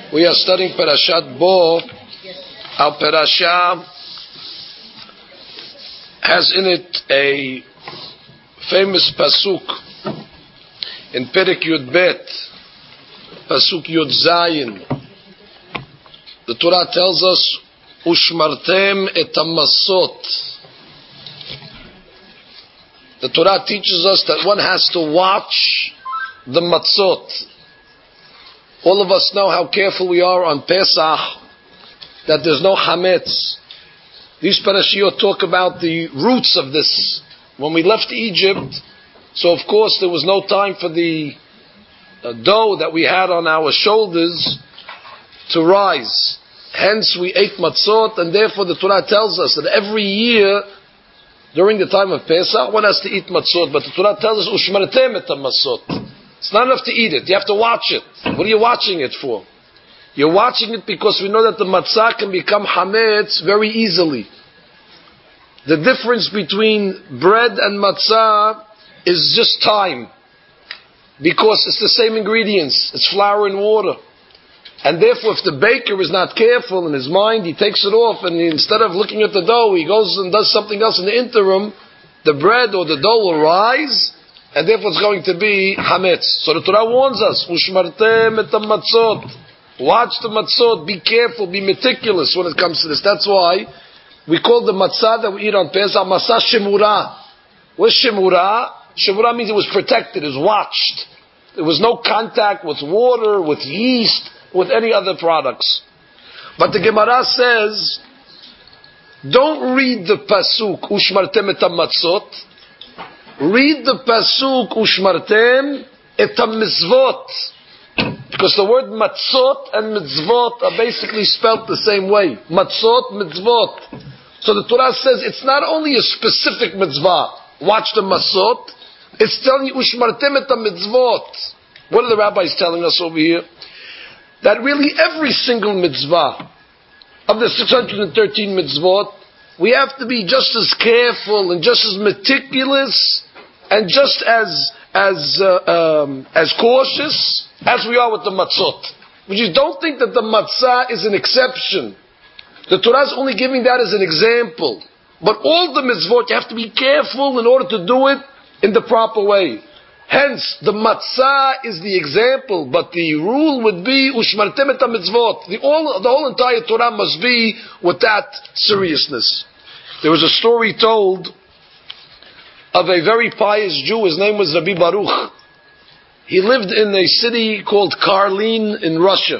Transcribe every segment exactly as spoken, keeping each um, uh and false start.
We are studying Parashat Bo. Our parasha has in it a famous pasuk in Perek Yud Bet, pasuk Yud Zayin. The Torah tells us, "Ushmartem et hamasot." The Torah teaches us that one has to watch the matzot. All of us know how careful we are on Pesach, that there's no hametz. These parashiyot talk about the roots of this. When we left Egypt, so of course there was no time for the uh, dough that we had on our shoulders to rise. Hence we ate matzot, and therefore the Torah tells us that every year, during the time of Pesach, one has to eat matzot, but the Torah tells us, "Ushmartem et hamasot." It's not enough to eat it, you have to watch it. What are you watching it for? You're watching it because we know that the matzah can become hametz very easily. The difference between bread and matzah is just time. Because it's the same ingredients. It's flour and water. And therefore, if the baker is not careful in his mind, he takes it off, and he, instead of looking at the dough, he goes and does something else in the interim, the bread or the dough will rise, and therefore it's going to be hametz. So the Torah warns us, "Ushmartem et hamatzot." Watch the matzot, be careful, be meticulous when it comes to this. That's why we call the matzah that we eat on Pesach, matzah shemura. What's shemura? Shemura means it was protected, it was watched. There was no contact with water, with yeast, with any other products. But the Gemara says, don't read the pasuk, "Ushmartem et hamatzot." Read the pasuk, "Ushmartem et hamizvot." Because the word matzot and mitzvot are basically spelled the same way. Matzot, mitzvot. So the Torah says it's not only a specific mitzvah. Watch the matzot. It's telling you, "Ushmartem et mitzvot." What are the rabbis telling us over here? That really every single mitzvah of the six hundred thirteen mitzvot, we have to be just as careful and just as meticulous and just as as uh, um, as cautious as we are with the matzot. We just don't think that the matzah is an exception. The Torah is only giving that as an example. But all the mitzvot, you have to be careful in order to do it in the proper way. Hence, the matzah is the example, but the rule would be "Ushmartem et mitzvot." The all, the whole entire Torah must be with that seriousness. There was a story told of a very pious Jew. His name was Rabbi Baruch. He lived in a city called Karlin in Russia.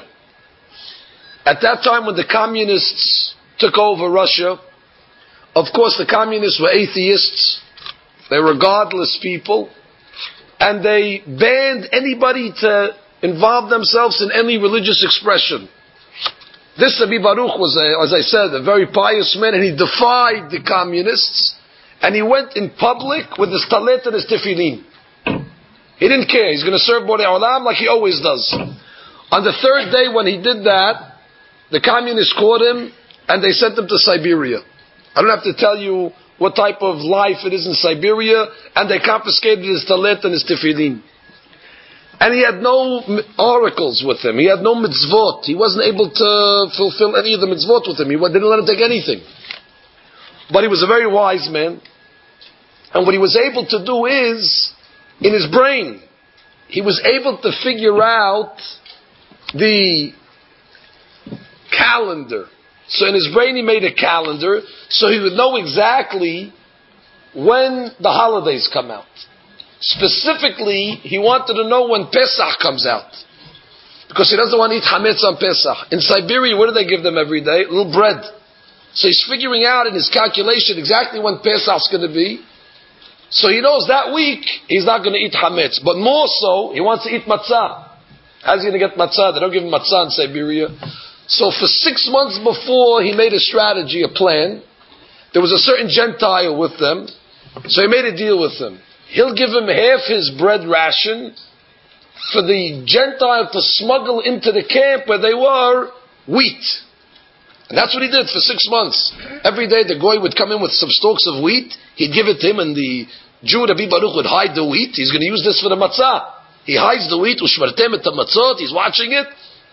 At that time when the communists took over Russia, of course the communists were atheists. They were godless people. And they banned anybody to involve themselves in any religious expression. This Rabbi Baruch was, a, as I said, a very pious man, and he defied the communists, and he went in public with his talit and his tefillin. He didn't care. He's going to serve Borei Olam like he always does. On the third day when he did that, the communists caught him, and they sent him to Siberia. I don't have to tell you what type of life it is in Siberia, and they confiscated his talit and his tefillin. And he had no oracles with him. He had no mitzvot. He wasn't able to fulfill any of the mitzvot with him. He didn't let him take anything. But he was a very wise man. And what he was able to do is, in his brain, he was able to figure out the calendar. So in his brain he made a calendar, so he would know exactly when the holidays come out. Specifically, he wanted to know when Pesach comes out. Because he doesn't want to eat hametz on Pesach. In Siberia, what do they give them every day? A little bread. So he's figuring out in his calculation exactly when Pesach's going to be. So he knows that week he's not going to eat hametz. But more so, he wants to eat matzah. How's he going to get matzah? They don't give him matzah in Siberia. So for six months before, he made a strategy, a plan. There was a certain Gentile with them. So he made a deal with them. He'll give him half his bread ration for the Gentile to smuggle into the camp where they were wheat. And that's what he did for six months. Every day the goy would come in with some stalks of wheat. He'd give it to him, and the Jew, Rabbi Baruch, would hide the wheat. He's going to use this for the matzah. He hides the wheat, ushmartem et hamatzot. He's watching it.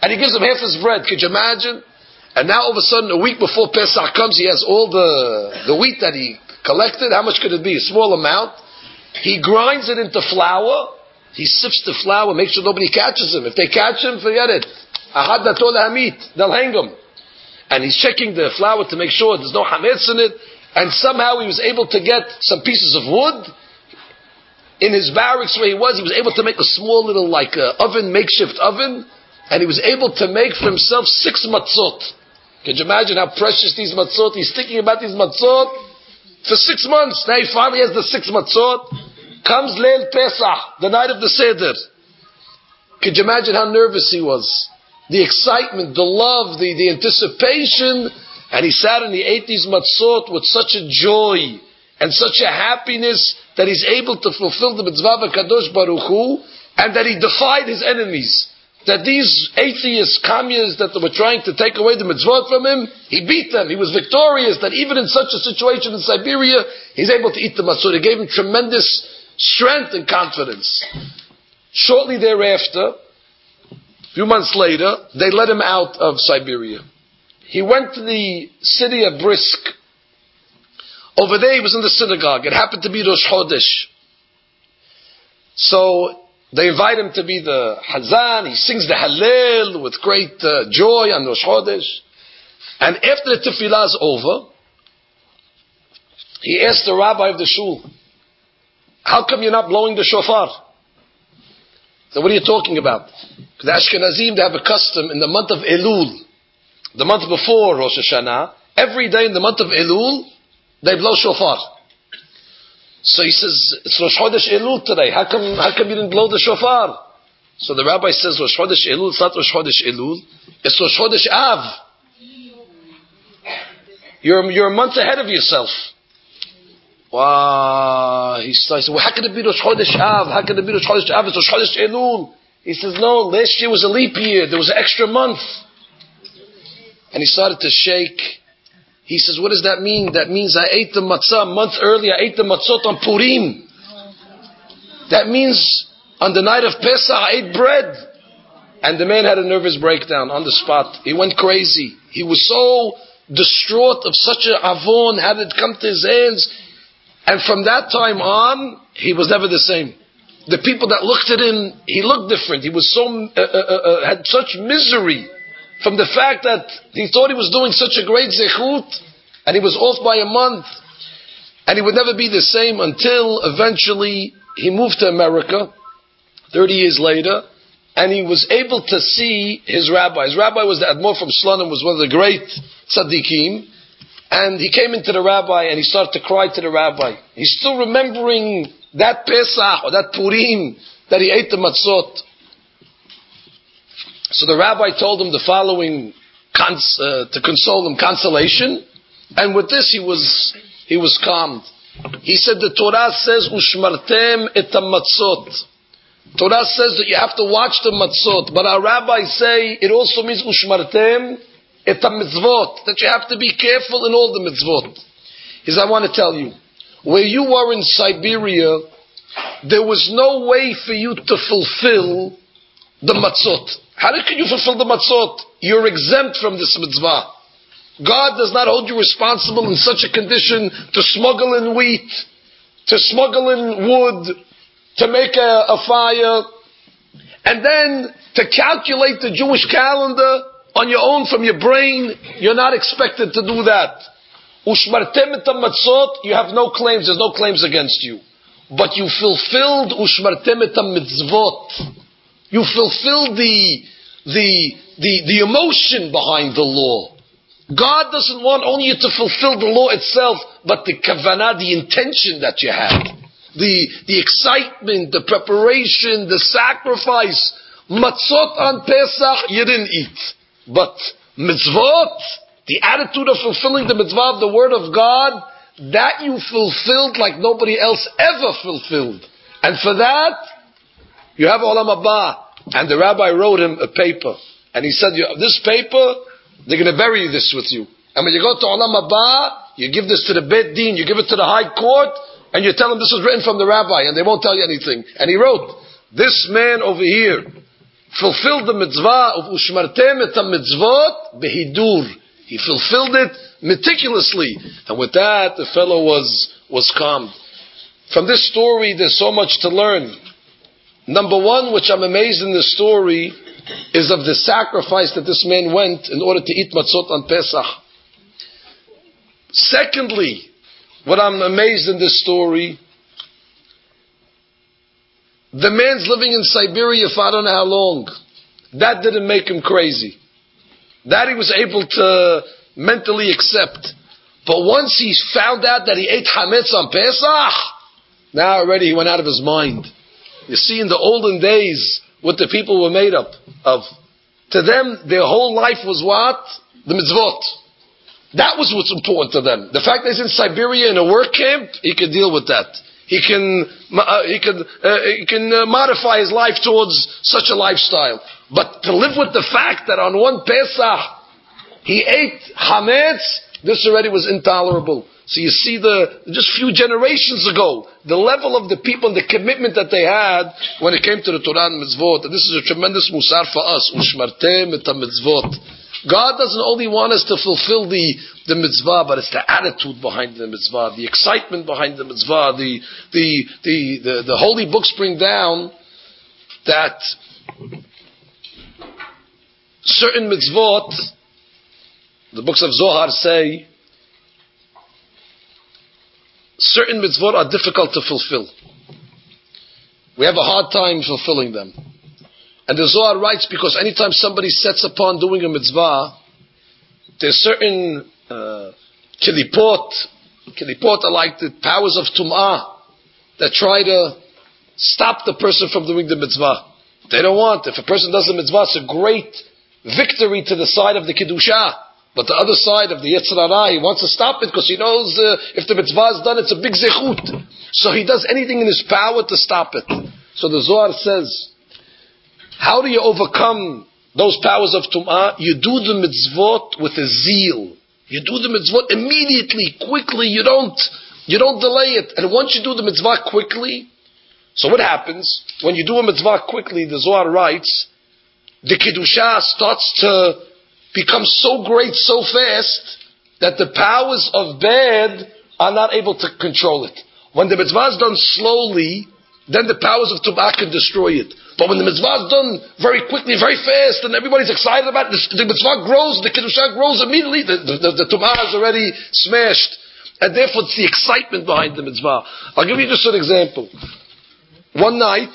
and he gives him half his bread. Could you imagine? And now all of a sudden, a week before Pesach comes, he has all the, the wheat that he collected. How much could it be? A small amount. He grinds it into flour. He sifts the flour, makes sure nobody catches him. If they catch him, forget it. Ahad datol hamit. They'll hang him. And he's checking the flour to make sure there's no hametz in it. And somehow he was able to get some pieces of wood. In his barracks where he was, he was able to make a small little like uh, oven, makeshift oven. And he was able to make for himself six matzot. Can you imagine how precious these matzot? He's thinking about these matzot for six months. Now he finally has the six matzot. Comes Leil Pesach, the night of the Seder. Could you imagine how nervous he was? The excitement, the love, the, the anticipation. And he sat and he ate these matzot with such a joy and such a happiness that he's able to fulfill the mitzvah of Kadosh Baruch Hu, and that he defied his enemies. That these atheists, communists that were trying to take away the mitzvot from him, he beat them. He was victorious. That even in such a situation in Siberia, he's able to eat the matzot. It gave him tremendous strength and confidence. Shortly thereafter, a few months later, they let him out of Siberia. He went to the city of Brisk. Over there, he was in the synagogue. It happened to be Rosh Chodesh. So they invite him to be the Hazan. He sings the Hallel with great uh, joy on Rosh Chodesh. And after the Tefillah is over, he asked the rabbi of the shul, how come you're not blowing the shofar? So what are you talking about? Because the Ashkenazim, they have a custom in the month of Elul, the month before Rosh Hashanah, every day in the month of Elul, they blow shofar. So he says, it's Rosh Chodesh Elul today. How come, how come you didn't blow the shofar? So the rabbi says, Rosh Chodesh Elul, it's not Rosh Chodesh Elul, it's Rosh Chodesh Av. You're, you're a month ahead of yourself. Wow. He says, well, how can it be Rosh Chodesh Av? How can it be Rosh Chodesh Av? It's Rosh Chodesh Elul. He says, no, last year was a leap year. There was an extra month. And he started to shake. He says, what does that mean? That means I ate the matzah a month earlier. I ate the matzot on Purim. That means on the night of Pesach, I ate bread. And the man had a nervous breakdown on the spot. He went crazy. He was so distraught of such an avon, had it come to his hands. And from that time on, he was never the same. The people that looked at him, he looked different. He was so, uh, uh, uh, had such misery from the fact that he thought he was doing such a great zechut, and he was off by a month, and he would never be the same until eventually he moved to America, thirty years later, and he was able to see his rabbi. His rabbi was the Admor from Slonim, was one of the great tzaddikim, and he came into the rabbi and he started to cry to the rabbi. He's still remembering that Pesach or that Purim that he ate the matzot. So the rabbi told him the following cons- uh, to console him, consolation, and with this he was he was calmed. He said the Torah says ushmartem et matzot. Torah says that you have to watch the matzot, but our rabbis say it also means ushmartem et mitzvot, that you have to be careful in all the mitzvot. He says, I want to tell you, where you were in Siberia, there was no way for you to fulfill the matzot. How can you fulfill the matzot? You're exempt from this mitzvah. God does not hold you responsible in such a condition to smuggle in wheat, to smuggle in wood, to make a, a fire, and then to calculate the Jewish calendar on your own from your brain. You're not expected to do that. Ushmartem et matzot, you have no claims, there's no claims against you. But you fulfilled ushmartem et mitzvot. You fulfill the, the, the, the emotion behind the law. God doesn't want only you to fulfill the law itself, but the kavanah, the intention that you had. The, the excitement, the preparation, the sacrifice. Matzot on Pesach, you didn't eat. But mitzvot, the attitude of fulfilling the mitzvah of the word of God, that you fulfilled like nobody else ever fulfilled. And for that, you have Olam Haba. And the rabbi wrote him a paper. And he said, this paper, they're going to bury this with you. And when you go to Olam Haba, you give this to the Beit Din, you give it to the High Court, and you tell them this was written from the rabbi, and they won't tell you anything. And he wrote, this man over here fulfilled the mitzvah of ushmartem et mitzvot behidur. He fulfilled it meticulously. And with that, the fellow was, was calmed. From this story, there's so much to learn. Number one, which I'm amazed in this story, is of the sacrifice that this man went in order to eat matzot on Pesach. Secondly, what I'm amazed in this story, the man's living in Siberia for I don't know how long. That didn't make him crazy. That he was able to mentally accept. But once he found out that he ate chametz on Pesach, now already he went out of his mind. You see, in the olden days, what the people were made up of. To them, their whole life was what? The mitzvot. That was what's important to them. The fact that he's in Siberia in a work camp, he can deal with that. He can uh, he can uh, he can uh, modify his life towards such a lifestyle. But to live with the fact that on one Pesach he ate chametz, this already was intolerable. So you see, the just few generations ago, the level of the people and the commitment that they had when it came to the Torah and mitzvot. And this is a tremendous musar for us. Ushmartem et mitzvot. God doesn't only want us to fulfill the, the mitzvah, but it's the attitude behind the mitzvah, the excitement behind the mitzvah. The, the, the, the, the holy books bring down that certain mitzvot, the books of Zohar say, certain mitzvot are difficult to fulfill. We have a hard time fulfilling them. And the Zohar writes, because anytime somebody sets upon doing a mitzvah, there's certain uh, kilipot, kilipot are like the powers of tum'ah that try to stop the person from doing the mitzvah. They don't want. If a person does the mitzvah, it's a great victory to the side of the Kiddushah. But the other side of the Yetzer Hara, he wants to stop it because he knows uh, if the mitzvah is done, it's a big zechut. So he does anything in his power to stop it. So the Zohar says, how do you overcome those powers of tum'ah? You do the mitzvot with a zeal. You do the mitzvot immediately, quickly. You don't, you don't delay it. And once you do the mitzvah quickly, so what happens? When you do a mitzvah quickly, the Zohar writes, the Kiddushah starts to become so great, so fast, that the powers of bad are not able to control it. When the mitzvah is done slowly, then the powers of tum'ah can destroy it. But when the mitzvah is done very quickly, very fast, and everybody's excited about it, the, the mitzvah grows, the Kiddushah grows immediately, the, the, the, the tum'ah is already smashed. And therefore it's the excitement behind the mitzvah. I'll give you just an example. One night,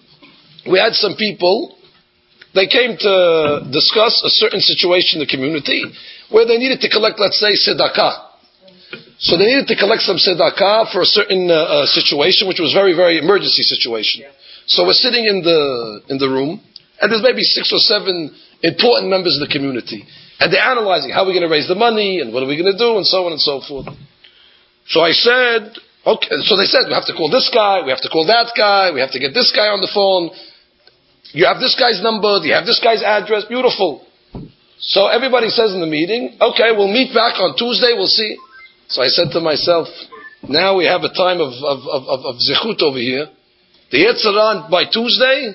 we had some people, they came to discuss a certain situation in the community where they needed to collect, let's say, tzedakah. So they needed to collect some tzedakah for a certain uh, uh, situation, which was very, very emergency situation. So we're sitting in the in the room, and there's maybe six or seven important members of the community, and they're analyzing how we're going to raise the money and what are we going to do, and so on and so forth. So I said, okay. So they said we have to call this guy, we have to call that guy, we have to get this guy on the phone. You have this guy's number, you have this guy's address, beautiful. So everybody says in the meeting, okay, we'll meet back on Tuesday, we'll see. So I said to myself, now we have a time of, of, of, of zechut over here. The Yetzer Hara by Tuesday,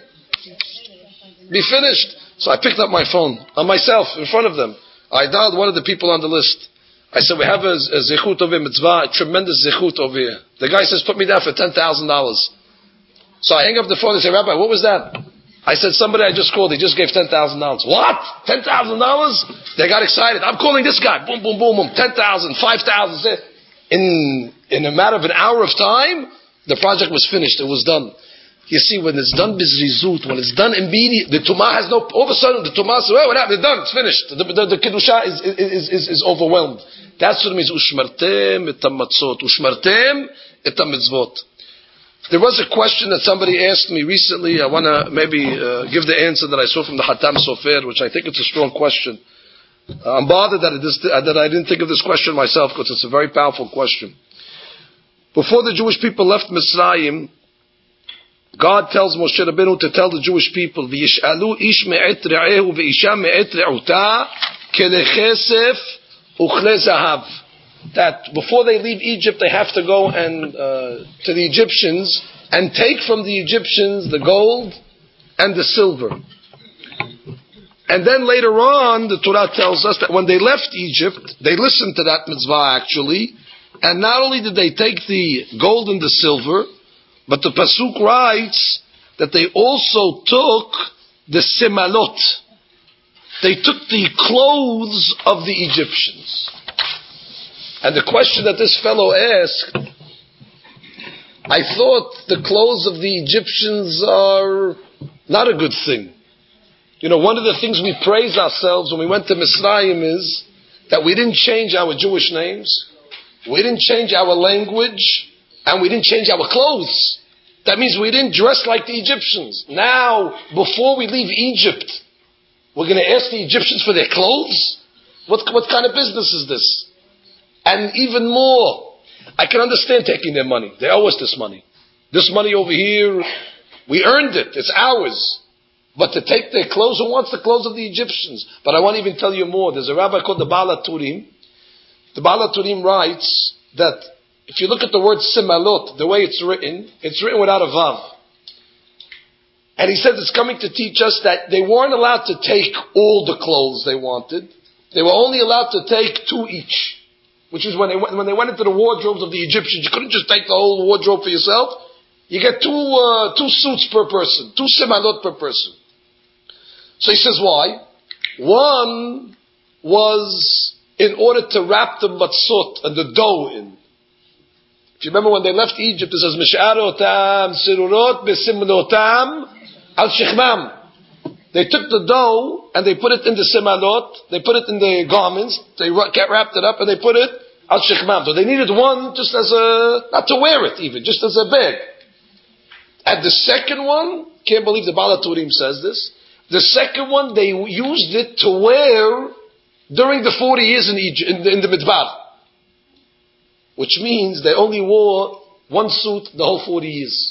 be finished. So I picked up my phone, on myself, in front of them. I dialed one of the people on the list. I said, we have a, a zechut over here, mitzvah, a tremendous zechut over here. The guy says, put me down for ten thousand dollars. So I hang up the phone and say, Rabbi, what was that? I said, somebody I just called, he just gave ten thousand dollars. What? ten thousand dollars? They got excited. I'm calling this guy. Boom, boom, boom, boom. ten thousand dollars, five thousand dollars. In, in a matter of an hour of time, the project was finished. It was done. You see, when it's done bizrizut, when it's done immediately, the tumah has no, all of a sudden the tumah says, well, what happened? It's done, it's finished. The, the, the Kiddushah is, is, is, is overwhelmed. That's what it means, ushmartem et hamatzot, ushmartem et hamitzvot. There was a question that somebody asked me recently. I want to maybe uh, give the answer that I saw from the Hatam Sofer, which I think it's a strong question. Uh, I'm bothered that, it is, uh, that I didn't think of this question myself, because it's a very powerful question. Before the Jewish people left Mitzrayim, God tells Moshe Rabbeinu to tell the Jewish people, "V'yish'alu ish me'et re'ehu v'isha me'et re'uta kelechesef uchle zahav." That before they leave Egypt, they have to go and uh, to the Egyptians and take from the Egyptians the gold and the silver. And then later on, the Torah tells us that when they left Egypt, they listened to that mitzvah actually, and not only did they take the gold and the silver, but the Pasuk writes that they also took the semalot. They took the clothes of the Egyptians. And the question that this fellow asked, I thought the clothes of the Egyptians are not a good thing. You know, one of the things we praise ourselves when we went to Mitzrayim is that we didn't change our Jewish names, we didn't change our language, and we didn't change our clothes. That means we didn't dress like the Egyptians. Now, before we leave Egypt, we're going to ask the Egyptians for their clothes? What, what kind of business is this? And even more, I can understand taking their money. They owe us this money. This money over here, we earned it. It's ours. But to take their clothes, who wants the clothes of the Egyptians? But I want to even tell you more. There's a rabbi called the Baal HaTurim. The Baal HaTurim writes that if you look at the word Simalot, the way it's written, it's written without a Vav. And he says it's coming to teach us that they weren't allowed to take all the clothes they wanted. They were only allowed to take two each. Which is when they went, when they went into the wardrobes of the Egyptians, you couldn't just take the whole wardrobe for yourself. You get two, uh, two suits per person, two semalot per person. So he says why? One was in order to wrap the matzot and the dough in. If you remember when they left Egypt, it says, Mish'arotam sirurot besimnotam al shichmam. They took the dough and they put it in the semalot, they put it in the garments, they wrapped it up and they put it al shichmam. So they needed one just as a, not to wear it even, just as a bag. And the second one, can't believe the Baal HaTurim says this, the second one they used it to wear during the forty years in Egypt, in the, in the Midbar. Which means they only wore one suit the whole forty years.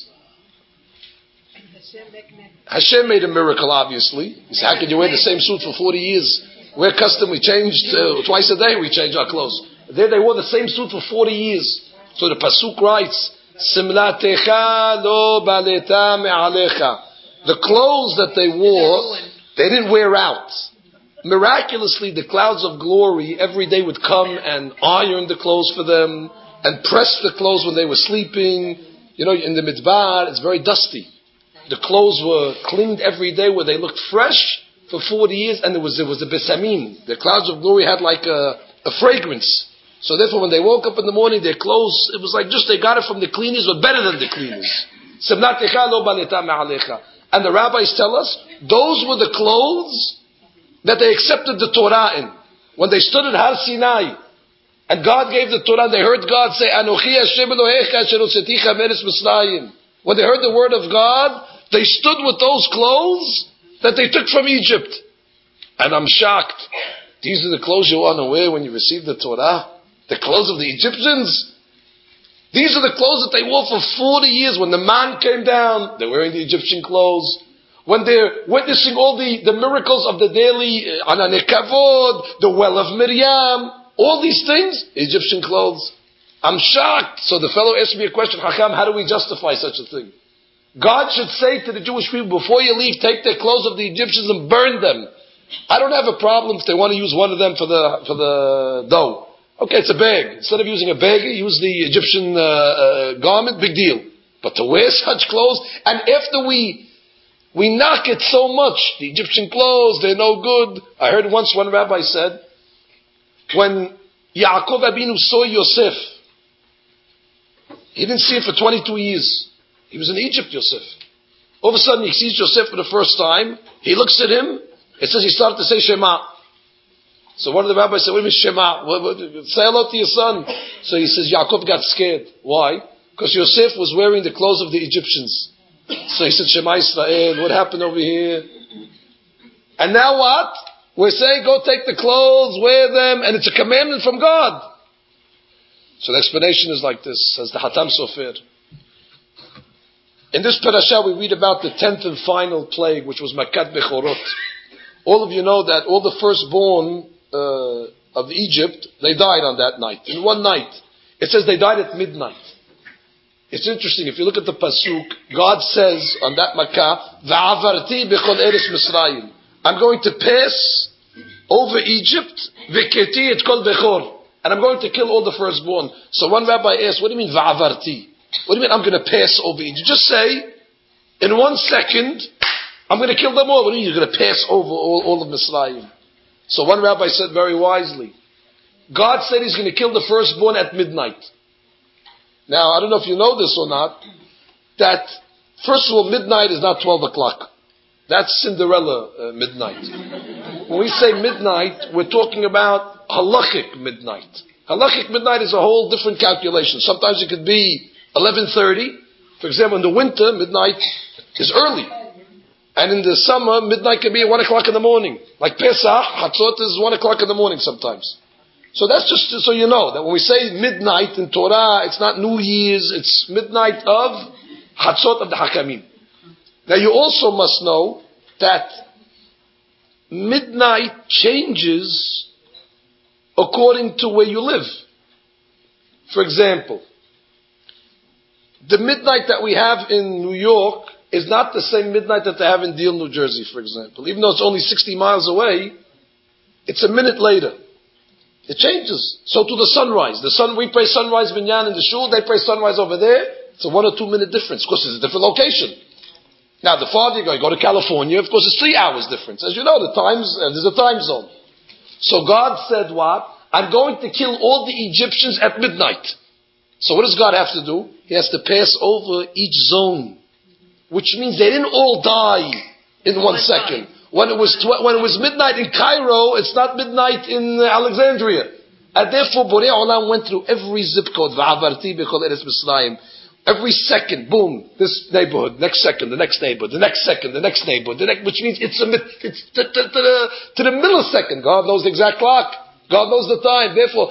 Hashem made a miracle, obviously. He said, how could you wear the same suit for forty years? We're custom, we changed, uh, twice a day we change our clothes. There they wore the same suit for forty years. So the Pasuk writes, Simlatecha lo baleta me'alecha. The clothes that they wore, they didn't wear out. Miraculously, the clouds of glory every day would come and iron the clothes for them and press the clothes when they were sleeping. You know, in the Midbar, it's very dusty. The clothes were cleaned every day where they looked fresh for forty years, and there was there was the besamim. The clouds of glory had like a, a fragrance. So therefore, when they woke up in the morning, their clothes, it was like just they got it from the cleaners, but better than the cleaners. And the rabbis tell us, those were the clothes that they accepted the Torah in. When they stood at Har Sinai, and God gave the Torah, they heard God say, Anochi Hashem Elohecha asher hotzeticha me'eretz Mitzrayim. When they heard the word of God, they stood with those clothes that they took from Egypt. And I'm shocked. These are the clothes you want to wear when you receive the Torah? The clothes of the Egyptians? These are the clothes that they wore for forty years. When the man came down, they're wearing the Egyptian clothes. When they're witnessing all the, the miracles of the daily uh, Ananei Kavod, the well of Miriam, all these things, Egyptian clothes. I'm shocked. So the fellow asked me a question, Chacham, how do we justify such a thing? God should say to the Jewish people, before you leave, take the clothes of the Egyptians and burn them. I don't have a problem if they want to use one of them for the for the dough. Okay, it's a bag. Instead of using a bag, use the Egyptian uh, uh, garment, big deal. But to wear such clothes, and after we we knock it so much, the Egyptian clothes, they're no good. I heard once one rabbi said, when Yaakov Abinu saw Yosef, he didn't see him for twenty-two years. He was in Egypt, Yosef. All of a sudden, he sees Yosef for the first time. He looks at him. It says he started to say Shema. So one of the rabbis said, "What do you mean Shema? What, what, say hello to your son." So he says, Yaakov got scared. Why? Because Yosef was wearing the clothes of the Egyptians. So he said, Shema Israel, what happened over here? And now what? We're saying, go take the clothes, wear them, and it's a commandment from God. So the explanation is like this, says the Hatam Sofer. In this parasha, we read about the tenth and final plague, which was Makat Bechorot. All of you know that all the firstborn uh, of Egypt, they died on that night, in one night. It says they died at midnight. It's interesting, if you look at the Pasuk, God says on that Makkah, Va'avarti bechol eretz Misrayim. I'm going to pass over Egypt, v'keti et kol bechor, and I'm going to kill all the firstborn. So one rabbi asked, what do you mean va'avarti? What do you mean I'm going to pass over Egypt? Just say, in one second, I'm going to kill them all. What do you mean you're going to pass over all, all of Mitzrayim? So one rabbi said very wisely, God said he's going to kill the firstborn at midnight. Now, I don't know if you know this or not, that, first of all, midnight is not twelve o'clock. That's Cinderella uh, midnight. When we say midnight, we're talking about halachic midnight. Halachic midnight is a whole different calculation. Sometimes it could be eleven thirty. For example, in the winter, midnight is early. And in the summer, midnight can be at one o'clock in the morning. Like Pesach, Hatzot is one o'clock in the morning sometimes. So that's just so you know, that when we say midnight in Torah, it's not New Year's, it's midnight of Hatzot of the Hakamim. Now you also must know that midnight changes according to where you live. For example, the midnight that we have in New York is not the same midnight that they have in Deal, New Jersey, for example. Even though it's only sixty miles away, it's a minute later. It changes. So to the sunrise. The sun, we pray sunrise binyan in the shul, they pray sunrise over there. It's a one or two minute difference. Of course, it's a different location. Now, the farther you go, you go to California, of course, it's three hours difference. As you know, the times, uh, there's a time zone. So God said what? I'm going to kill all the Egyptians at midnight. So what does God have to do? He has to pass over each zone. Which means they didn't all die in one second. When it was tw- when it was midnight in Cairo, it's not midnight in Alexandria. And therefore, Borei Olam went through every zip code. Every second, boom, this neighborhood, next second, the next neighborhood, the next second, the next neighborhood, the next, which means it's, a, it's to, to, to, the, to the millisecond. God knows the exact clock. God knows the time. Therefore,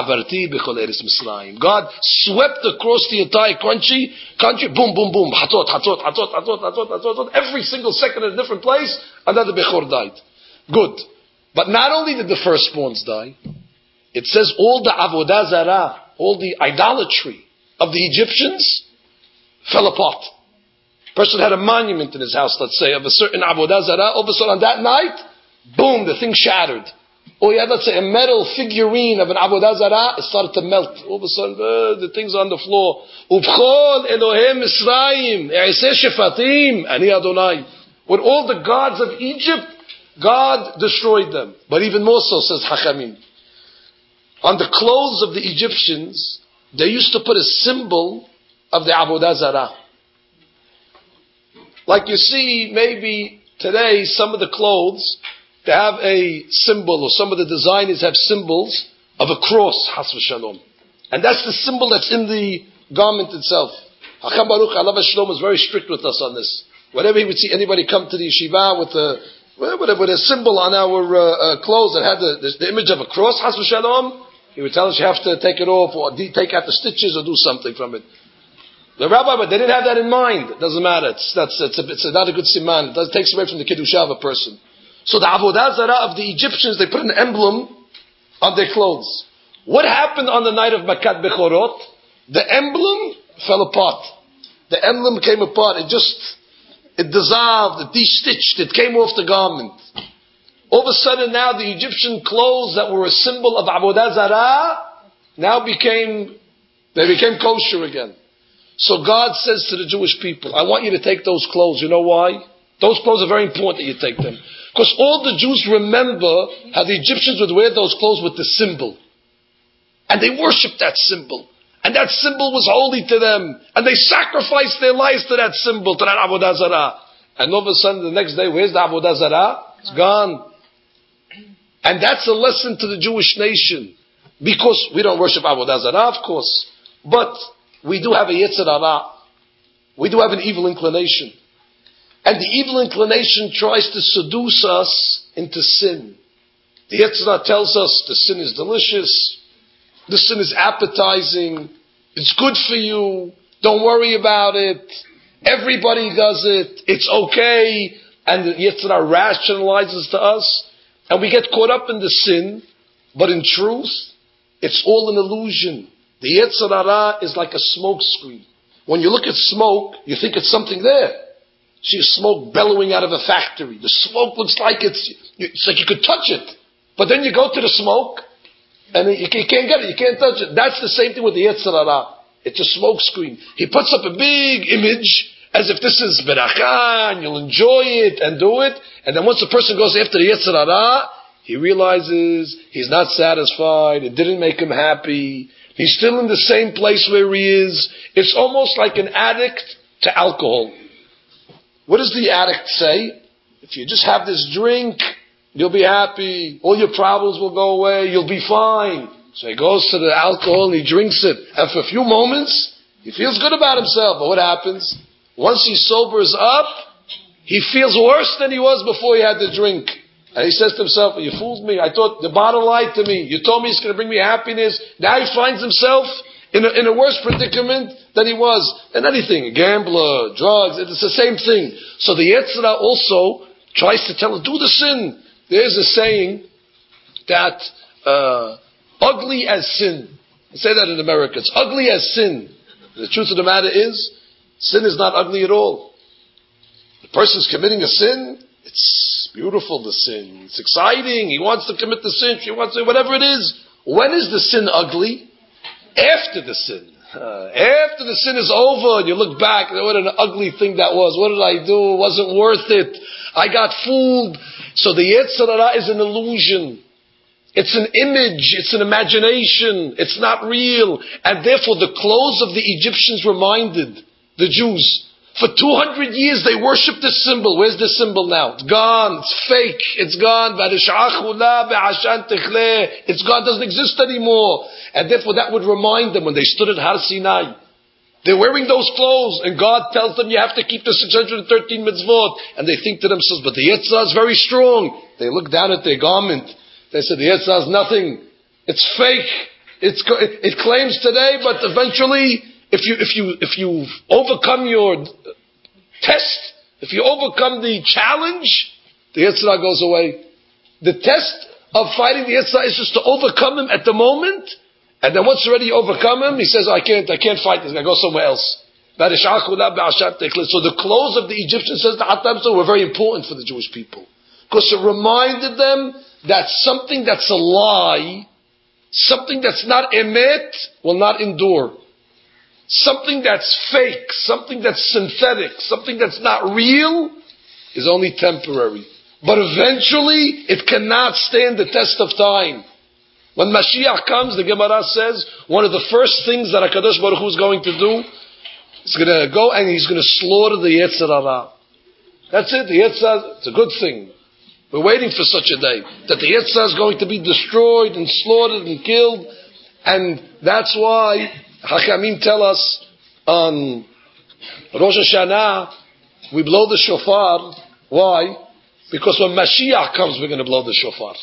God swept across the entire country, country, boom, boom, boom, hatot, hatot, hatot, hatot, hatot, hatot, every single second in a different place, another Bechor died. Good. But not only did the firstborns die, it says all the avodah zarah, all the idolatry of the Egyptians fell apart. Person had a monument in his house, let's say, of a certain avodah zarah, all of a sudden on that night, boom, the thing shattered. Or you had, let's say, a metal figurine of an avodah zarah, it started to melt. All of a sudden, uh, the thing's on the floor. Ubchol Elohem Misraim, Eiseh Shefatim, Ani Adonai. With all the gods of Egypt, God destroyed them. But even more so, says Hachamim. On the clothes of the Egyptians, they used to put a symbol of the avodah zarah. Like you see, maybe today, some of the clothes, they have a symbol, or some of the designers have symbols of a cross, Has v'Shalom. And that's the symbol that's in the garment itself. Hacham Baruch Alav Shalom was very strict with us on this. Whenever he would see anybody come to the yeshiva with a, with a, with a symbol on our uh, uh, clothes that had the, the, the image of a cross, Has v'Shalom, he would tell us you have to take it off, or de- take out the stitches, or do something from it. The rabbi, but they didn't have that in mind. It doesn't matter. It's, that's, it's, a, it's a, not a good siman. It does, takes away from the kiddushah of a person. So the avodah zarah of the Egyptians, they put an emblem on their clothes. What happened on the night of Makat Bechorot? The emblem fell apart. The emblem came apart. It just, it dissolved, it de-stitched, it came off the garment. All of a sudden now the Egyptian clothes that were a symbol of avodah zarah now became, they became kosher again. So God says to the Jewish people, I want you to take those clothes. You know why? Those clothes are very important that you take them. Because all the Jews remember how the Egyptians would wear those clothes with the symbol. And they worshipped that symbol. And that symbol was holy to them. And they sacrificed their lives to that symbol, to that avodah zarah. And all of a sudden the next day, where's the avodah zarah? It's gone. And that's a lesson to the Jewish nation. Because we don't worship avodah zarah, of course. But we do have a yetzer hara. We do have an evil inclination. And the evil inclination tries to seduce us into sin. The yetzer hara tells us the sin is delicious. The sin is appetizing. It's good for you. Don't worry about it. Everybody does it. It's okay. And the yetzer hara rationalizes to us. And we get caught up in the sin. But in truth, it's all an illusion. The yetzer hara is like a smoke screen. When you look at smoke, you think it's something there. See smoke bellowing out of a factory. The smoke looks like it's, it's like you could touch it. But then you go to the smoke, and you can't get it, you can't touch it. That's the same thing with the Yetzer Hara. It's a smoke screen. He puts up a big image, as if this is beracha, and you'll enjoy it, and do it. And then once the person goes after the Yetzer Hara, he realizes he's not satisfied, it didn't make him happy, he's still in the same place where he is. It's almost like an addict to alcohol. What does the addict say? If you just have this drink, you'll be happy, all your problems will go away, you'll be fine. So he goes to the alcohol and he drinks it. And for a few moments, he feels good about himself. But what happens? Once he sobers up, he feels worse than he was before he had the drink. And he says to himself, you fooled me. I thought the bottle lied to me. You told me it's going to bring me happiness. Now he finds himself in a, in a worse predicament than he was. And anything, a gambler, drugs, it's the same thing. So the Yetzer Hara also tries to tell him, do the sin. There's a saying that uh, ugly as sin. I say that in America. It's ugly as sin. The truth of the matter is, sin is not ugly at all. The person's committing a sin, it's beautiful, the sin. It's exciting. He wants to commit the sin. She wants to, whatever it is. When is the sin ugly? After the sin. Uh, after the sin is over and you look back, what an ugly thing that was. What did I do? It wasn't worth it. I got fooled. So the Yetzer Hara is an illusion. It's an image. It's an imagination. It's not real. And therefore the clothes of the Egyptians reminded the Jews. For two hundred years they worshipped this symbol. Where's the symbol now? It's gone. It's fake. It's gone. It's gone. It doesn't exist anymore. And therefore that would remind them when they stood at Har Sinai. They're wearing those clothes and God tells them you have to keep the six hundred thirteen mitzvot. And they think to themselves, but the Yetzer Hara is very strong. They look down at their garment. They said the Yetzer Hara is nothing. It's fake. It's, it claims today, but eventually If you, if you, if you overcome your test, if you overcome the challenge, the Yetzer Hara goes away. The test of fighting the Yetzer Hara is just to overcome him at the moment, and then once already overcome him, he says, I can't, I can't fight this, I go somewhere else. So the clothes of the Egyptians, says the Hatam, were very important for the Jewish people. Because it reminded them that something that's a lie, something that's not emet, will not endure. Something that's fake, something that's synthetic, something that's not real is only temporary. But eventually, it cannot stand the test of time. When Mashiach comes, the Gemara says, one of the first things that HaKadosh Baruch Hu is going to do, is going to go and he's going to slaughter the Yetzer Hara. That's it, the Yetzer Hara, it's a good thing. We're waiting for such a day, that the Yetzer Hara is going to be destroyed and slaughtered and killed, and that's why Hachamim tell us on Rosh Hashanah we blow the shofar. Why? Because when Mashiach comes, we're going to blow the shofar.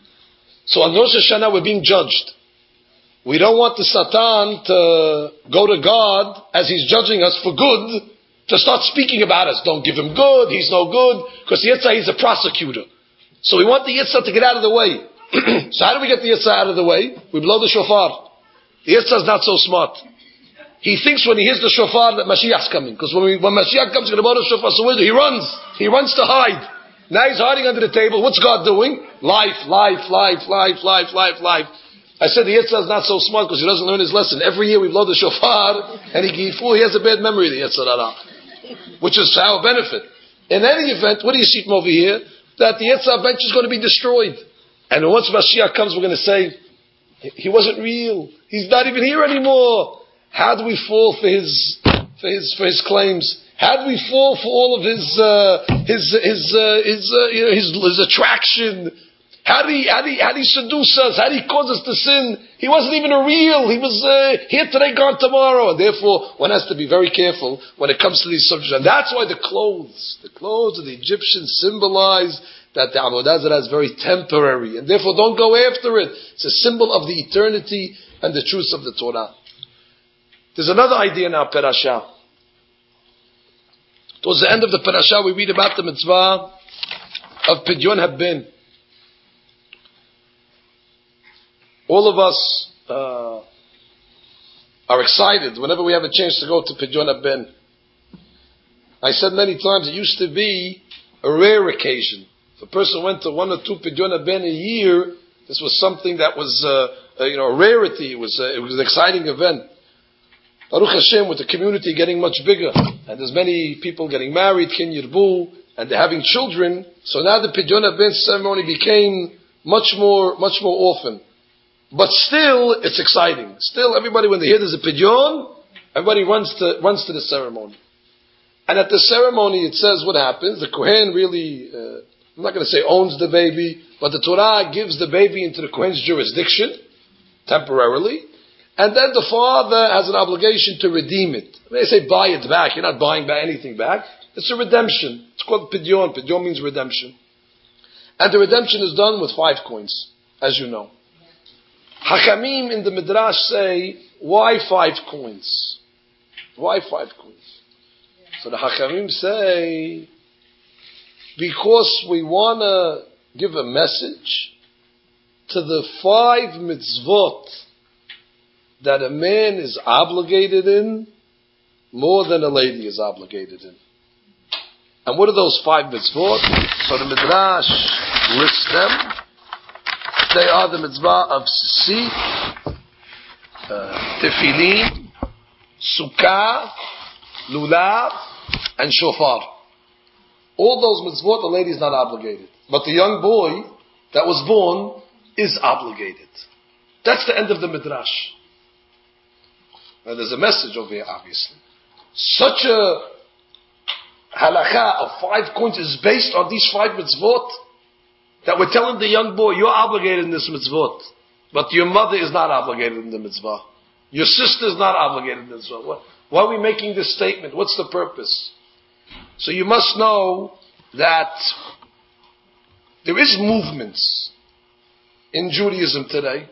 So on Rosh Hashanah we're being judged. We don't want the Satan to go to God as he's judging us for good to start speaking about us. Don't give him good, he's no good, because the Yetzer Hara, he's a prosecutor. So we want the Yetzer Hara to get out of the way. So how do we get the Yetzer Hara out of the way? We blow the shofar. The Yetzer Hara is not so smart. He thinks when he hears the shofar that Mashiach's coming. Because when, we, when Mashiach comes, he's going to blow the shofar. So he runs. He runs to hide. Now he's hiding under the table. What's God doing? Life, life, life, life, life, life, life. I said the Yetzer Hara is not so smart because he doesn't learn his lesson. Every year we blow the shofar and he, he, he has a bad memory, the Yetzer Hara. Which is our benefit. In any event, what do you see from over here? That the Yetzer Hara bench is going to be destroyed. And once Mashiach comes, we're going to say, he wasn't real. He's not even here anymore. How do we fall for his, for his, for his claims? How do we fall for all of his, uh, his, his, uh, his, uh, you know, his, his attraction? How did he, how did he, how did he seduce us? How did he cause us to sin? He wasn't even a real. He was, uh, here today, gone tomorrow. And therefore, one has to be very careful when it comes to these subjects. And that's why the clothes, the clothes of the Egyptians symbolize that the Avodah Zarah is very temporary, and therefore don't go after it. It's a symbol of the eternity and the truth of the Torah. There's another idea in our parasha. Towards the end of the parasha, we read about the mitzvah of Pidyon Haben. All of us uh, are excited whenever we have a chance to go to Pidyon Haben. I said many times, it used to be a rare occasion. If a person went to one or two Pidyon Ben a year, this was something that was, uh, uh, you know, a rarity. It was, uh, it was an exciting event. Baruch Hashem, with the community getting much bigger, and there's many people getting married, kin yirbu, and they're having children, so now the Pidyon Ben ceremony became much more, much more often. But still, it's exciting. Still, everybody, when they hear there's a Pidyon, everybody runs to, runs to the ceremony. And at the ceremony, it says what happens. The Kohen really, uh, I'm not going to say owns the baby, but the Torah gives the baby into the Kohen's jurisdiction, temporarily, and then the father has an obligation to redeem it. When they say buy it back, you're not buying back anything back. It's a redemption. It's called Pidyon. Pidyon means redemption. And the redemption is done with five coins, as you know. Hakamim in the Midrash say, why five coins? Why five coins? So the Hakamim say, because we want to give a message to the five mitzvot that a man is obligated in more than a lady is obligated in. And what are those five mitzvot? So the Midrash lists them. They are the mitzvah of Sisi, uh, Tefillin, Sukkah, Lulav, and Shofar. All those mitzvot, the lady is not obligated. But the young boy that was born is obligated. That's the end of the Midrash. Now there's a message over here, obviously. Such a halakha of five coins is based on these five mitzvot that we're telling the young boy, you're obligated in this mitzvot, but your mother is not obligated in the mitzvah. Your sister is not obligated in the mitzvah. Why, why are we making this statement? What's the purpose? So you must know that there is movements in Judaism today,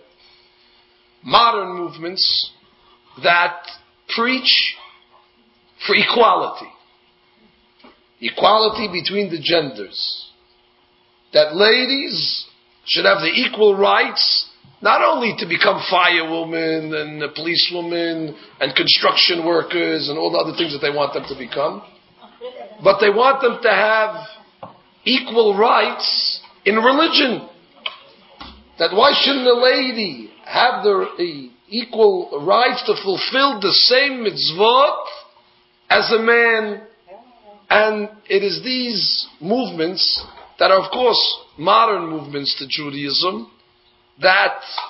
modern movements, that preach for equality. Equality between the genders. That ladies should have the equal rights, not only to become firewomen and policewomen and construction workers and all the other things that they want them to become, but they want them to have equal rights in religion. That why shouldn't a lady have the, the equal rights to fulfill the same mitzvot as a man? And it is these movements that are, of course, modern movements to Judaism that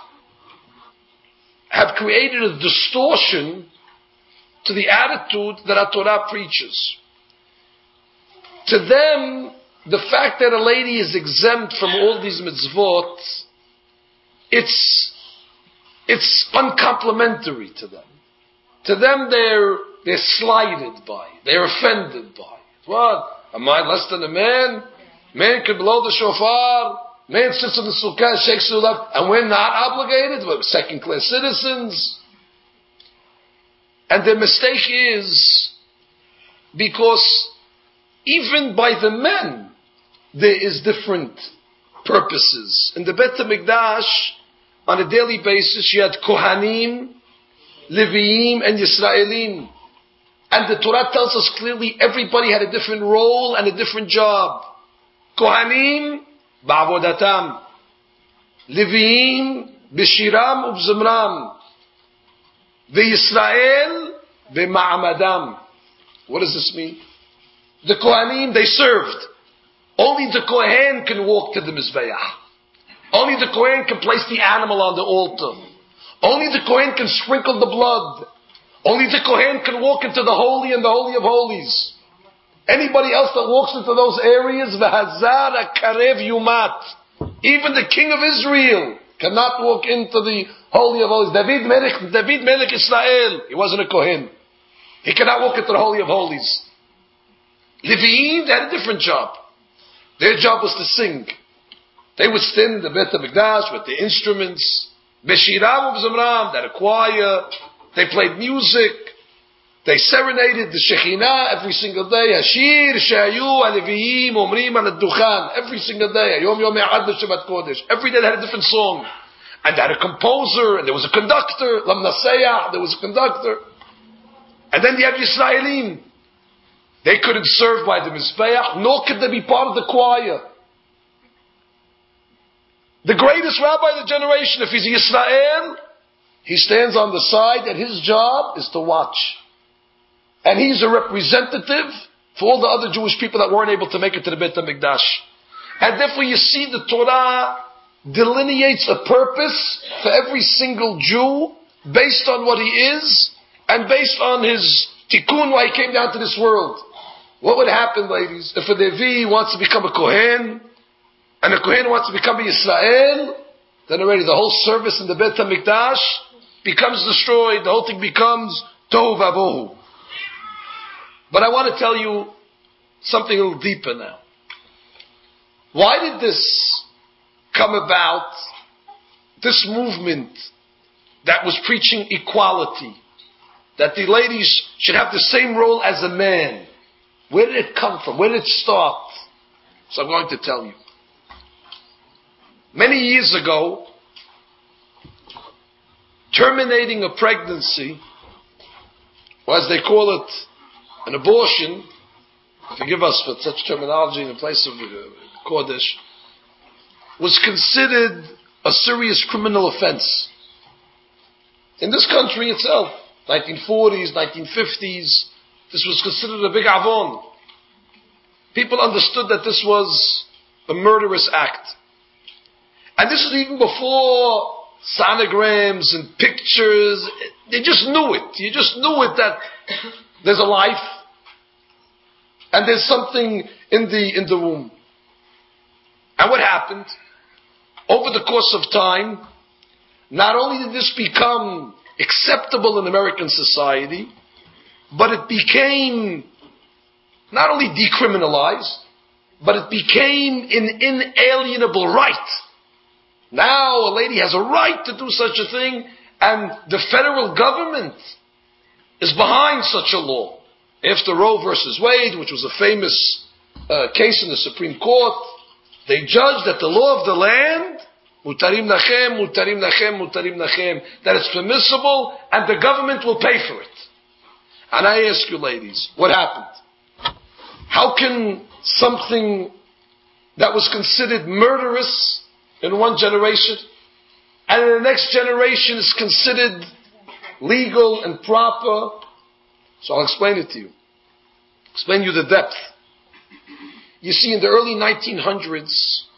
have created a distortion to the attitude that our Torah preaches. To them, the fact that a lady is exempt from all these mitzvot, it's it's uncomplimentary to them. To them, they're they're slighted by it. They're offended by it. What? Am I less than a man? Man can blow the shofar. Man sits in the sukkah, shakes it up, and we're not obligated. We're second-class citizens. And the mistake is because even by the men, there is different purposes. In the Beit HaMikdash, on a daily basis, you had Kohanim, Leviim, and Yisraelim. And the Torah tells us clearly everybody had a different role and a different job. Kohanim, ba'avodatam. Leviim, b'shiram ubzimram. V'Yisrael, b'ma'amadam. What does this mean? The Kohanim, they served. Only the Kohen can walk to the Mizbeach. Only the Kohen can place the animal on the altar. Only the Kohen can sprinkle the blood. Only the Kohen can walk into the Holy and the Holy of Holies. Anybody else that walks into those areas, v'hazar karev yumat. Even the king of Israel cannot walk into the Holy of Holies. David Melech, David Melech Israel, he wasn't a Kohen. He cannot walk into the Holy of Holies. Leviim, they had a different job. Their job was to sing. They would stand in the Beit HaMikdash with the instruments. Beshiram u'b'zimram, they had a choir. They played music. They serenaded the Shekhinah every single day. Hashir shayu aleviim omrim al duchan. Every single day. Yom yom echad b'Shabbat Kodesh. Every day they had a different song. And they had a composer, and there was a conductor. Lam Naseyah, there was a conductor. And then you have Yisraelim. They couldn't serve by the Mizbeach, nor could they be part of the choir. The greatest rabbi of the generation, if he's Yisrael, he stands on the side and his job is to watch. And he's a representative for all the other Jewish people that weren't able to make it to the Beit HaMikdash. And therefore you see the Torah delineates a purpose for every single Jew based on what he is and based on his tikkun, why he came down to this world. What would happen, ladies, if a Levi wants to become a Kohen and a Kohen wants to become a Yisrael? Then already the whole service in the Beit HaMikdash becomes destroyed. The whole thing becomes tohu vavohu. But I want to tell you something a little deeper now. Why did this come about, this movement that was preaching equality, that the ladies should have the same role as a man? Where did it come from? Where did it start? So I'm going to tell you. Many years ago, terminating a pregnancy, or as they call it, an abortion, forgive us for such terminology in the place of uh, Kodesh, was considered a serious criminal offense. In this country itself, nineteen forties, nineteen fifties, this was considered a big avon. People understood that this was a murderous act. And this was even before sonograms and pictures. They just knew it. You just knew it that there's a life and there's something in the in the womb. And what happened? Over the course of time, not only did this become acceptable in American society, but it became not only decriminalized, but it became an inalienable right. Now a lady has a right to do such a thing, and the federal government is behind such a law. After Roe versus Wade, which was a famous uh, case in the Supreme Court, they judged that the law of the land, mutarim nachem, mutarim nachem, mutarim nachem, that it's permissible and the government will pay for it. And I ask you ladies, what happened? How can something that was considered murderous in one generation and in the next generation is considered legal and proper? So I'll explain it to you. Explain you the depth. You see, in the early nineteen hundreds,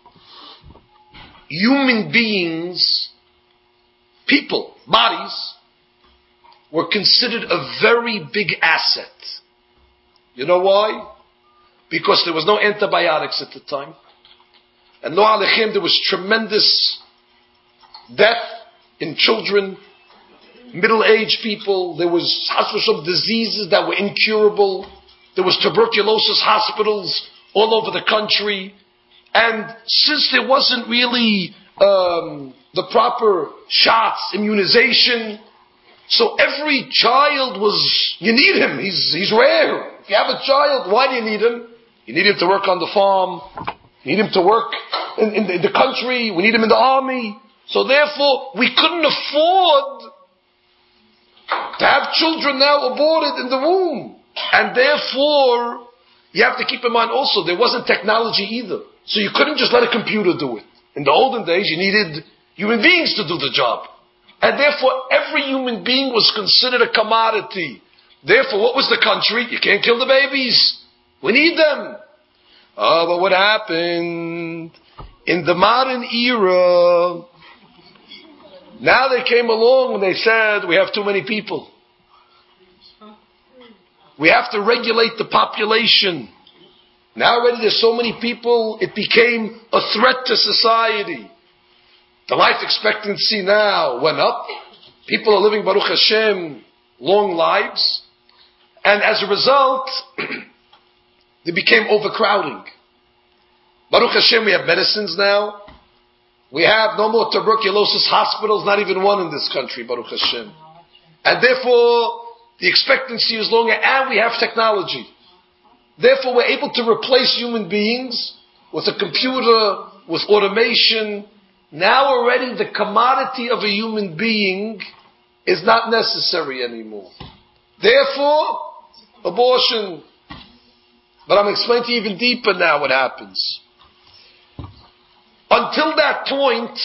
human beings, people, bodies, were considered a very big asset. You know why? Because there was no antibiotics at the time. And lo alechem, there was tremendous death in children, middle-aged people. There was hospitals, diseases that were incurable. There was tuberculosis hospitals all over the country. And since there wasn't really um, the proper shots, immunization, so every child was, you need him. He's, he's rare. If you have a child, why do you need him? You need him to work on the farm. You need him to work in, in, the, in the country. We need him in the army. So therefore, we couldn't afford to have children now aborted in the womb. And therefore, you have to keep in mind also, there wasn't technology either. So you couldn't just let a computer do it. In the olden days, you needed human beings to do the job. And therefore, every human being was considered a commodity. Therefore, what was the country? You can't kill the babies. We need them. Oh, but what happened? In the modern era, now they came along and they said, we have too many people. We have to regulate the population. Now already there's so many people, it became a threat to society. The life expectancy now went up. People are living, Baruch Hashem, long lives. And as a result, there became overcrowding. Baruch Hashem, we have medicines now. We have no more tuberculosis hospitals, not even one in this country, Baruch Hashem. And therefore, the expectancy is longer, and we have technology. Therefore, we're able to replace human beings with a computer, with automation. Now already the commodity of a human being is not necessary anymore. Therefore, abortion, But I'm explaining to you even deeper now what happens. Until that point,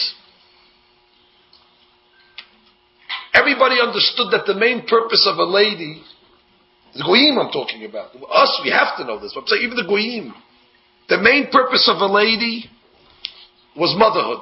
everybody understood that the main purpose of a lady, the goyim I'm talking about, us, we have to know this, but I'm saying even the goyim, the main purpose of a lady was motherhood.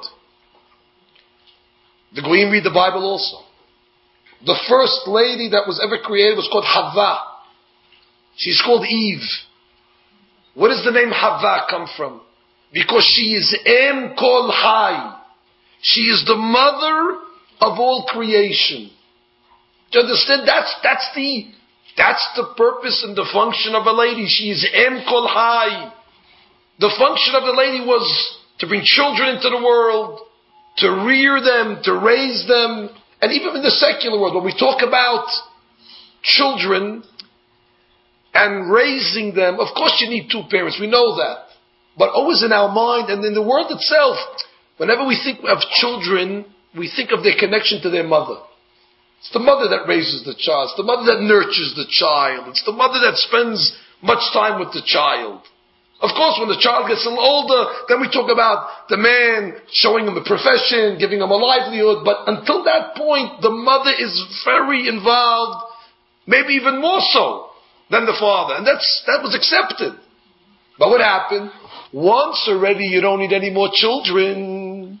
The goyim read the Bible also. The first lady that was ever created was called Havva. She's called Eve. Where does the name Havva come from? Because she is Em Kol Chai. She is the mother of all creation. Do you understand? That's, that's the, that's the purpose and the function of a lady. She is Em Kol Chai. The function of the lady was to bring children into the world, to rear them, to raise them, and even in the secular world, when we talk about children and raising them, of course you need two parents, we know that. But always in our mind and in the world itself, whenever we think of children, we think of their connection to their mother. It's the mother that raises the child. It's the mother that nurtures the child. It's the mother that spends much time with the child. Of course, when the child gets a little older, then we talk about the man showing him a profession, giving him a livelihood. But until that point, the mother is very involved, maybe even more so than the father. And that's, that was accepted. But what happened? Once already you don't need any more children.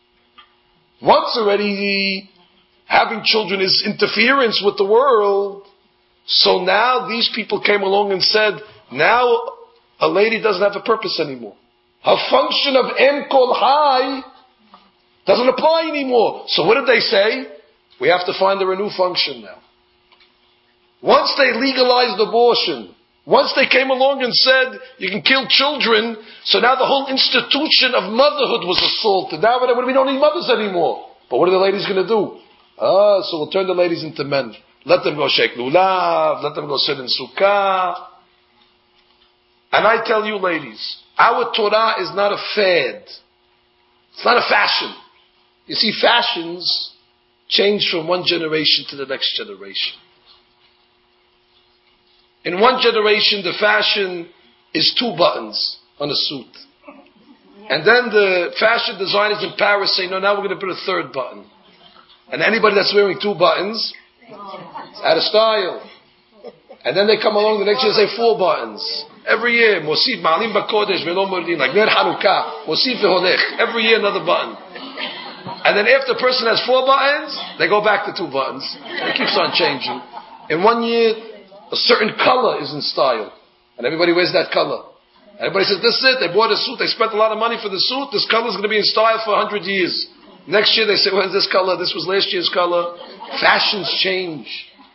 Once already having children is interference with the world. So now these people came along and said, now a lady doesn't have a purpose anymore. Her function of Em Kol Chai doesn't apply anymore. So what did they say? We have to find her a new function now. Once they legalized abortion, once they came along and said you can kill children, so now the whole institution of motherhood was assaulted. Now we don't need mothers anymore. But what are the ladies going to do? Ah, so we'll turn the ladies into men. Let them go shake lulav, let them go sit in sukkah. And I tell you ladies, our Torah is not a fad. It's not a fashion. You see, fashions change from one generation to the next generation. In one generation, the fashion is two buttons on a suit. And then the fashion designers in Paris say, no, now we're going to put a third button. And anybody that's wearing two buttons, it's out of style. And then they come along the next year and say four buttons. Every year, Mosif Ma'alim Bakodesh Velo Mordin, like Ner Hanukkah, Mosif Veholech. Every year another button. And then if the person has four buttons, they go back to two buttons. And it keeps on changing. In one year, a certain color is in style. And everybody wears that color. Everybody says, this is it. They bought a suit. They spent a lot of money for the suit. This color is going to be in style for a hundred years. Next year they say, where's this color? This was last year's color. Fashions change.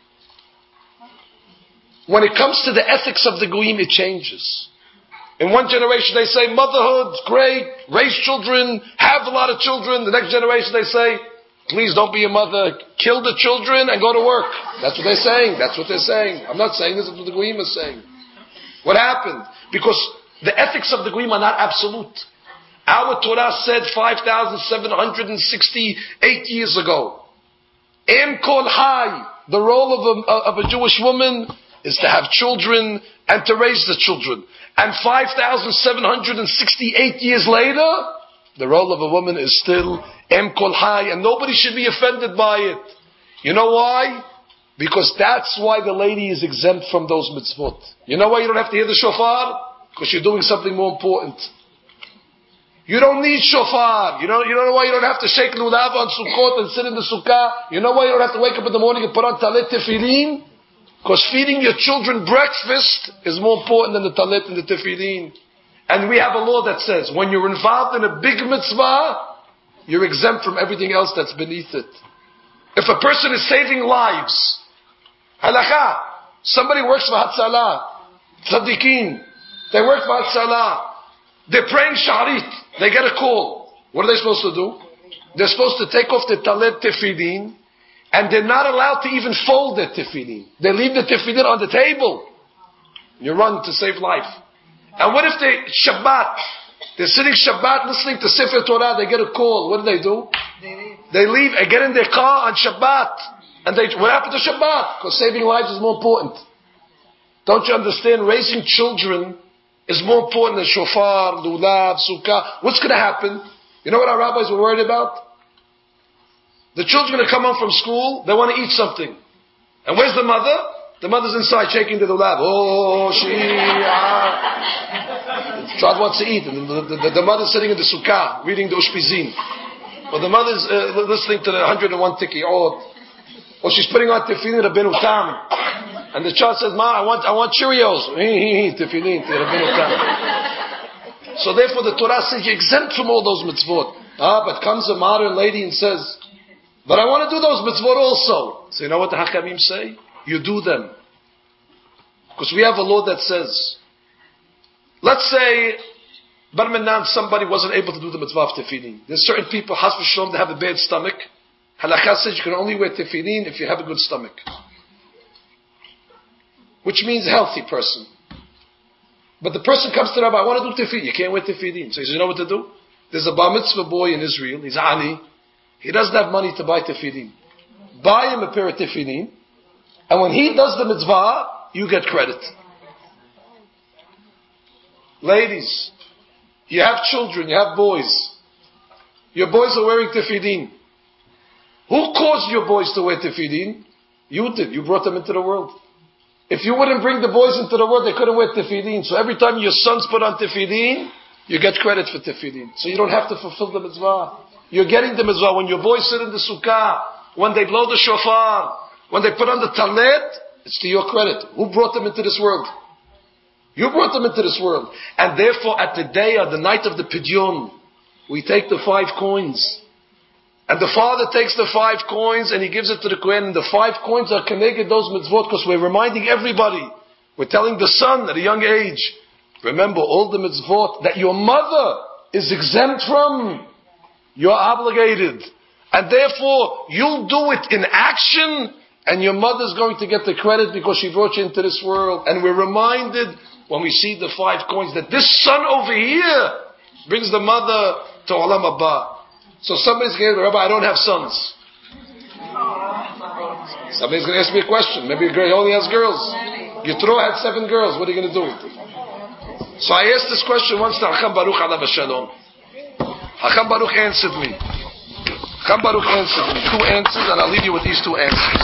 When it comes to the ethics of the goyim, it changes. In one generation they say, motherhood's great, raise children, have a lot of children. The next generation they say, please don't be a mother, kill the children and go to work. That's what they're saying. That's what they're saying. I'm not saying this is what the goyim is saying. What happened? Because the ethics of the goyim are not absolute. Our Torah said five thousand seven hundred sixty-eight years ago, Em Kol Chai, the role of a, of a Jewish woman is to have children and to raise the children. And five thousand seven hundred sixty-eight years later, the role of a woman is still Em Kol Chai, and nobody should be offended by it. You know why? Because that's why the lady is exempt from those mitzvot. You know why you don't have to hear the shofar? Because you're doing something more important. You don't need shofar. You know, you don't know why you don't have to shake lulav on Sukkot and sit in the sukkah. You know why you don't have to wake up in the morning and put on talit tefillin? Because feeding your children breakfast is more important than the talit and the tefillin. And we have a law that says, when you're involved in a big mitzvah, you're exempt from everything else that's beneath it. If a person is saving lives, halakha, somebody works for Hatzalah, tzaddikin, they work for Hatzalah, they're praying sharit, they get a call. What are they supposed to do? They're supposed to take off the talit tefillin, and they're not allowed to even fold their tefillin. They leave the tefillin on the table. You run to save life. And what if they, Shabbat, they're sitting Shabbat listening to Sefer Torah, they get a call. What do they do? They leave. They leave and get in their car on Shabbat. And they, what happened to Shabbat? Because saving lives is more important. Don't you understand? Raising children is more important than shofar, lulav, sukkah. What's going to happen? You know what our rabbis were worried about? The children are going to come home from school, they want to eat something. And where's the mother? The mother's inside shaking the lulav. Oh, she, ah. The child wants to eat. And the, the, the, the mother's sitting in the sukkah, reading the ushpizin. Or the mother's uh, listening to the one hundred and one tiki. Or, or she's putting on tefillin Rabbeinu Tam. And the child says, Ma, I want, I want Cheerios. Tefillin, Rabbeinu Tam. So therefore the Torah says you're exempt from all those mitzvot. Ah, but comes a modern lady and says, but I want to do those mitzvot also. So you know what the Hakamim say? You do them. Because we have a law that says, let's say, Bar Minan, somebody wasn't able to do the mitzvah of tefillin. There's certain people, Has v'shalom, they have a bad stomach. Halakha says you can only wear tefillin if you have a good stomach. Which means a healthy person. But the person comes to Rabbi, I want to do tefillin. You can't wear tefillin. So he says, you know what to do? There's a bar mitzvah boy in Israel. He's ani. He doesn't have money to buy tefillin. Buy him a pair of tefillin. And when he does the mitzvah, you get credit. Ladies, you have children, you have boys. Your boys are wearing tefillin. Who caused your boys to wear tefillin? You did. You brought them into the world. If you wouldn't bring the boys into the world, they couldn't wear tefillin. So every time your sons put on tefillin, you get credit for tefillin. So you don't have to fulfill the mitzvah. You're getting the mitzvah. When your boys sit in the sukkah, when they blow the shofar, when they put on the talet, it's to your credit. Who brought them into this world? You brought them into this world. And therefore, at the day or the night of the Pidyon, we take the five coins. And the father takes the five coins and he gives it to the Kohen. And the five coins are connected those mitzvot because we're reminding everybody. We're telling the son at a young age, remember all the mitzvot that your mother is exempt from. You're obligated. And therefore, you'll do it in action and your mother's going to get the credit because she brought you into this world. And we're reminded when we see the five coins that this son over here brings the mother to Olam Haba. So somebody's going to say, Rabbi, I don't have sons. Somebody's going to ask me a question. Maybe he only has girls. Yitro had seven girls. What are you going to do? So I asked this question once to Hacham Baruch alav hashalom. Hacham Baruch answered me. Hacham Baruch answered me. Two answers, and I'll leave you with these two answers.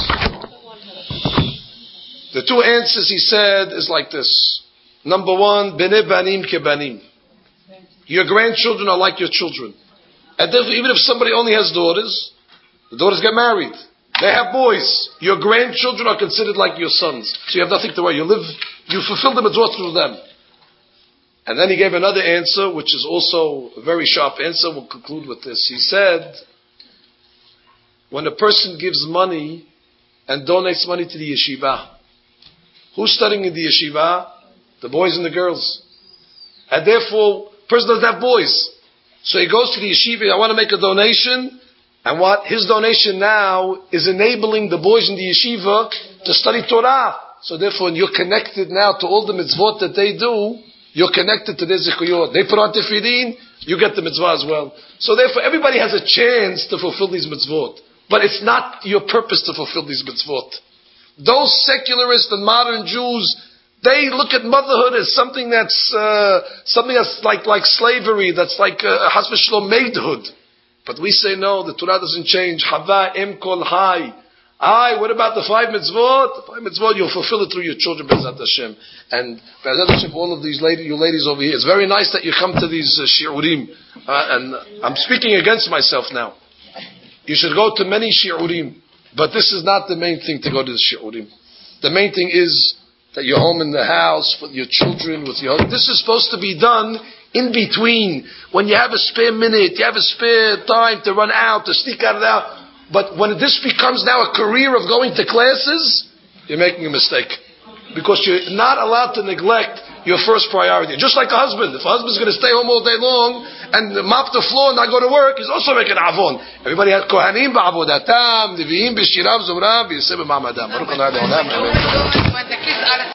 The two answers he said is like this. Number one, Bnei banim ke banim. Your grandchildren are like your children. And therefore, even if somebody only has daughters, the daughters get married. They have boys. Your grandchildren are considered like your sons. So you have nothing to worry. You live, you fulfill the mitzvot through them. And then he gave another answer, which is also a very sharp answer. We'll conclude with this. He said, when a person gives money and donates money to the yeshiva, who's studying in the yeshiva? The boys and the girls. And therefore, the person doesn't have boys. So he goes to the yeshiva, I want to make a donation, and what? His donation now is enabling the boys in the yeshiva to study Torah. So therefore, you're connected now to all the mitzvot that they do, you're connected to their zikuyot. They put on tefillin, you get the mitzvah as well. So therefore, everybody has a chance to fulfill these mitzvot. But it's not your purpose to fulfill these mitzvot. Those secularists and modern Jews, they look at motherhood as something that's uh, something that's like like slavery, that's like uh, Has v'shalom maidhood. But we say no, the Torah doesn't change. Hava em kol hai. Aye, what about the five mitzvot? The five mitzvot, you'll fulfill it through your children, Be'ezat Hashem. And Be'ezat Hashem, all of these ladies, you ladies over here, it's very nice that you come to these uh, shi'urim. Uh, and I'm speaking against myself now. You should go to many shi'urim. But this is not the main thing to go to the shi'urim. The main thing is that you're home in the house with your children, with your husband. This is supposed to be done in between. When you have a spare minute, you have a spare time to run out, to sneak out of there. But when this becomes now a career of going to classes, you're making a mistake. Because you're not allowed to neglect your first priority. Just like a husband. If a husband's going to stay home all day long and mop the floor and not go to work, he's also making avon. Everybody has kohanim ba'avodatam, nevi'im b'shirav zumrav, v'yiseh b'ma'amadam.